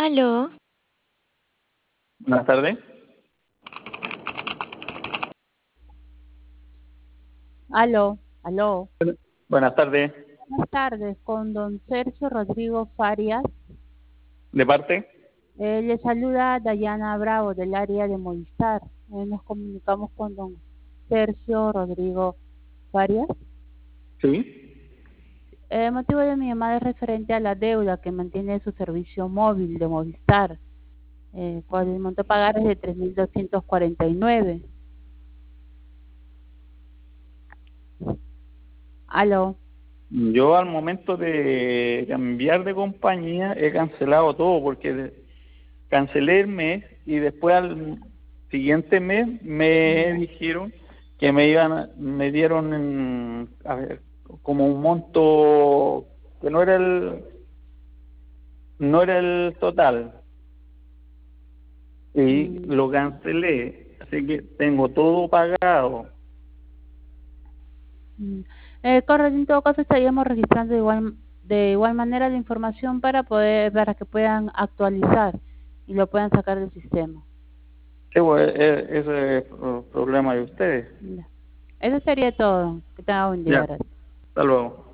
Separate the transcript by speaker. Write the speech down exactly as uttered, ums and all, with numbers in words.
Speaker 1: Aló.
Speaker 2: Buenas tardes.
Speaker 3: Aló, aló.
Speaker 2: Buenas tardes.
Speaker 3: Buenas tardes, con don Sergio Rodrigo Farias.
Speaker 2: ¿De parte?
Speaker 3: Eh, le saluda Dayana Bravo del área de Movistar. Eh, nos comunicamos con don Sergio Rodrigo Farias.
Speaker 2: Sí.
Speaker 3: El motivo de mi llamada es referente a la deuda que mantiene su servicio móvil de Movistar, eh, cual el monto a pagar es de tres mil doscientos cuarenta y nueve. Aló.
Speaker 2: Yo al momento de cambiar de compañía he cancelado todo porque de- cancelé el mes y después al siguiente mes me dijeron que me iban a- me dieron en- a ver, como un monto que no era el no era el total y
Speaker 3: Mm,
Speaker 2: lo cancelé, así que tengo todo pagado.
Speaker 3: mm. Eh, correcto, en todo caso estaríamos registrando de igual, de igual manera la información para poder, para que puedan actualizar y lo puedan sacar del sistema.
Speaker 2: Sí, pues, e- ese es el problema de ustedes.
Speaker 3: Ya. Eso sería todo. Que tenga buen día,
Speaker 2: Ya,
Speaker 3: gracias.
Speaker 2: hasta luego.